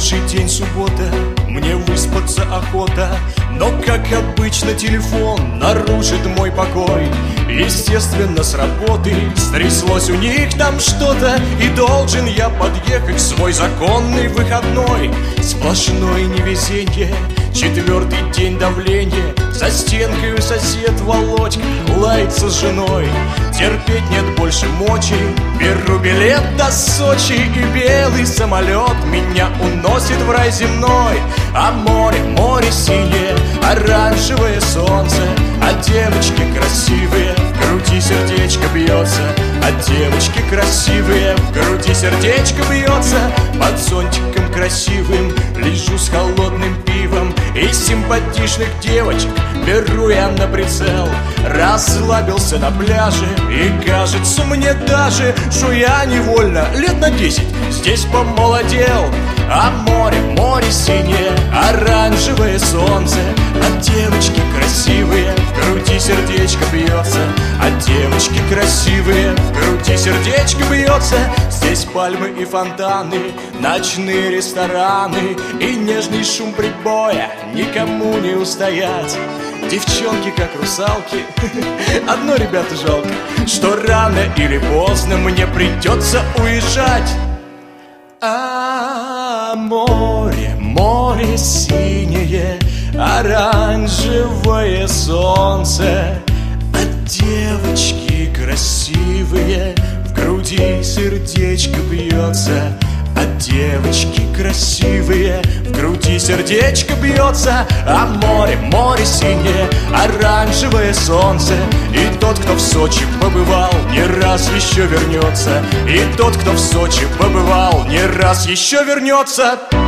Хороший день, суббота, мне выспаться охота, но, как обычно, телефон нарушит мой покой. Естественно, с работы стряслось у них там что-то, и должен я подъехать в свой законный выходной. Сплошное невезенье, 4-й день давления, за стенкой сосед Володька лается с женой. Терпеть нет больше мочи, беру билет до Сочи, и белый самолет меня уносит в рай земной. А море, море синее, оранжевое солнце, а девочки красивые, в груди сердечко бьется. А девочки красивые, в груди сердечко бьется. Под зонтиком красивым лежу с холодным пивом, и симпатичных девочек беру я на прицел. Расслабился на пляже, и кажется мне даже, что я невольно лет на 10 здесь помолодел. А море, море синее, оранжевое солнце, а девочки красивые, в груди сердечко бьется. А девочки красивые, в груди сердечко бьется. Здесь пальмы и фонтаны, ночные рестораны, и нежный шум прибоя никому не устоять. Девчонки как русалки, одно, ребята, жалко, что рано или поздно мне придется уезжать. А море, море синее, оранжевое солнце, а девочки красивые, в груди сердечко бьется. А девочки красивые, в груди сердечко бьется. А море, море синее, оранжевое солнце, и тот, кто в Сочи побывал, не раз еще вернется. И тот, кто в Сочи побывал, не раз еще вернется.